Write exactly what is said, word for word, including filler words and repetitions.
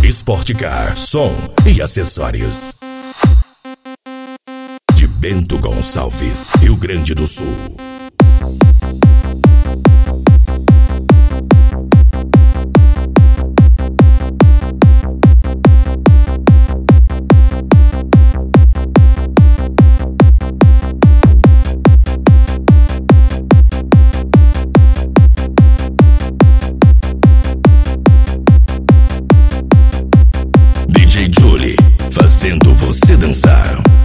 Sportcar, som e acessórios. De Bento Gonçalves, Rio Grande do Sul. D J Julie, fazendo você dançar.